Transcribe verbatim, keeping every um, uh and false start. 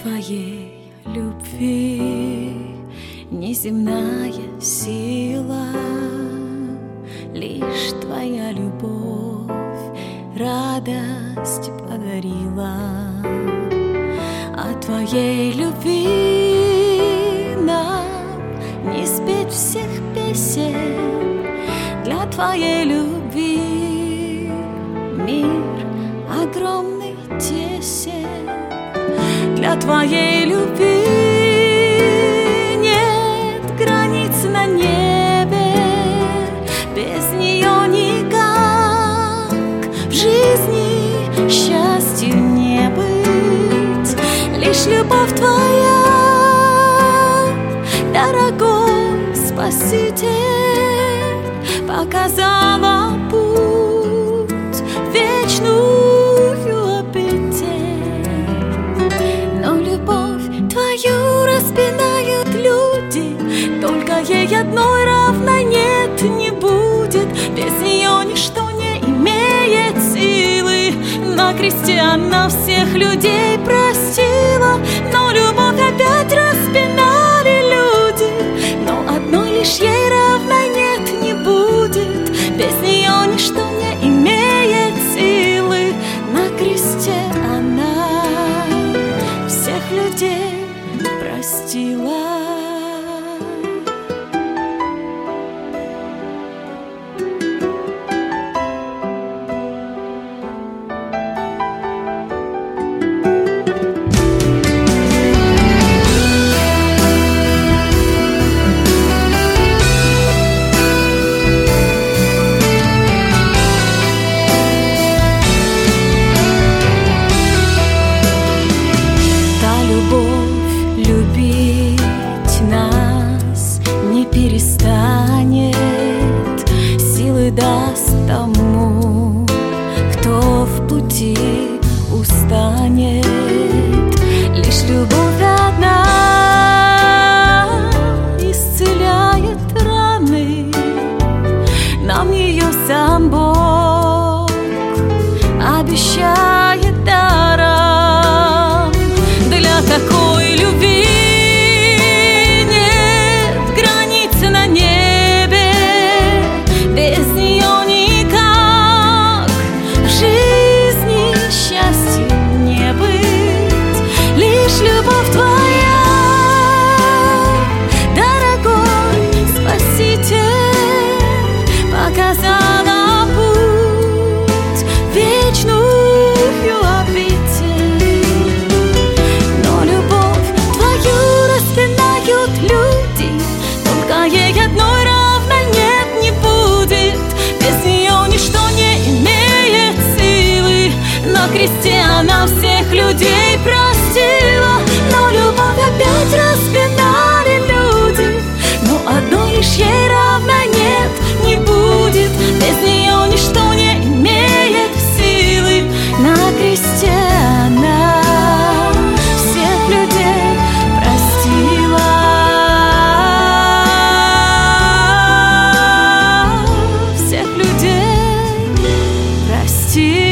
Твоей любви неземная сила, лишь Твоя любовь радость подарила. О Твоей любви нам не спеть всех песен, для Твоей любви мир огромный тесен. Для Твоей любви нет границ на небе, без нее никак в жизни счастью не быть. Лишь любовь Твоя, дорогой Спаситель, показала путь в вечную обитель. Но любовь Твою распинают люди, только ей одной равной нет, не будет. Без нее ничто не имеет силы. На кресте она всех людей простила, но любовь опять распинали люди. Но одной лишь ей равной нет, не будет. Без нее ничто не имеет силы. На кресте она всех людей простила. Перестанет, силы даст тому, кто в пути устанет. Лишь любовь одна исцеляет раны, нам ее сам Бог обещает даром. Для такой любви любовь Твоя, дорогой Спаситель, показала путь в вечную обитель. Но любовь Твою распинают люди, только ей одной равной нет, не будет. Без нее ничто не имеет силы. На кресте она всех людей простила, но любовь опять распинали люди. Но одной лишь ей равной нет, не будет. Без нее ничто не имеет силы. На кресте она всех людей простила. Всех людей простила.